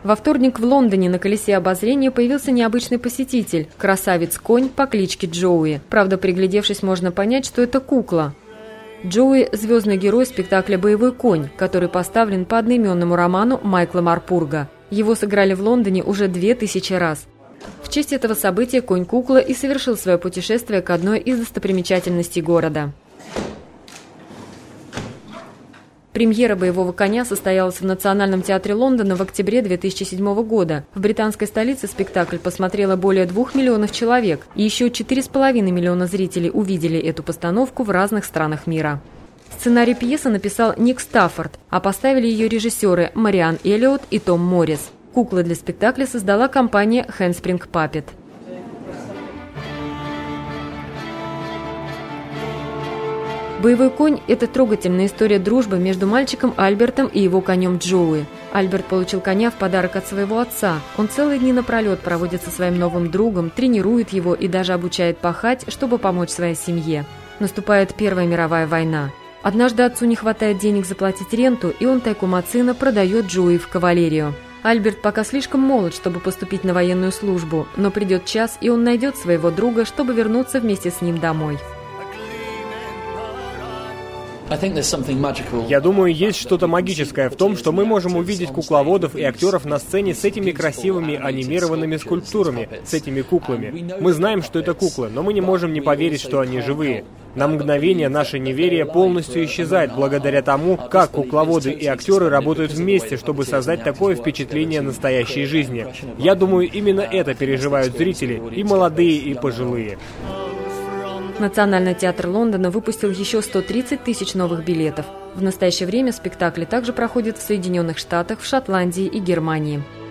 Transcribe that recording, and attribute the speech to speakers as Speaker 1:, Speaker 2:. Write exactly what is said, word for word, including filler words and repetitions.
Speaker 1: Во вторник в Лондоне на колесе обозрения появился необычный посетитель – красавец-конь по кличке Джоуи. Правда, приглядевшись, можно понять, что это кукла. Джоуи – звездный герой спектакля «Боевой конь», который поставлен по одноименному роману Майкла Марпурга. Его сыграли в Лондоне уже две тысячи раз. В честь этого события конь-кукла и совершил свое путешествие к одной из достопримечательностей города. Премьера «Боевого коня» состоялась в Национальном театре Лондона в октябре две тысячи седьмого года. В британской столице спектакль посмотрело более двух миллионов человек, и еще четыре с половиной миллиона зрителей увидели эту постановку в разных странах мира. Сценарий пьесы написал Ник Стаффорд, а поставили ее режиссеры Мариан Эллиот и Том Моррис. Куклы для спектакля создала компания Handspring Puppet. «Боевой конь» – это трогательная история дружбы между мальчиком Альбертом и его конем Джоуи. Альберт получил коня в подарок от своего отца. Он целые дни напролет проводит со своим новым другом, тренирует его и даже обучает пахать, чтобы помочь своей семье. Наступает Первая мировая война. Однажды отцу не хватает денег заплатить ренту, и он тайком от сына продает Джоуи в кавалерию. Альберт пока слишком молод, чтобы поступить на военную службу, но придет час, и он найдет своего друга, чтобы вернуться вместе с ним домой.
Speaker 2: Я думаю, есть что-то магическое в том, что мы можем увидеть кукловодов и актеров на сцене с этими красивыми анимированными скульптурами, с этими куклами. Мы знаем, что это куклы, но мы не можем не поверить, что они живые. На мгновение наше неверие полностью исчезает благодаря тому, как кукловоды и актеры работают вместе, чтобы создать такое впечатление настоящей жизни. Я думаю, именно это переживают зрители, и молодые, и пожилые.
Speaker 1: Национальный театр Лондона выпустил еще сто тридцать тысяч новых билетов. В настоящее время спектакли также проходят в Соединенных Штатах, в Шотландии и Германии.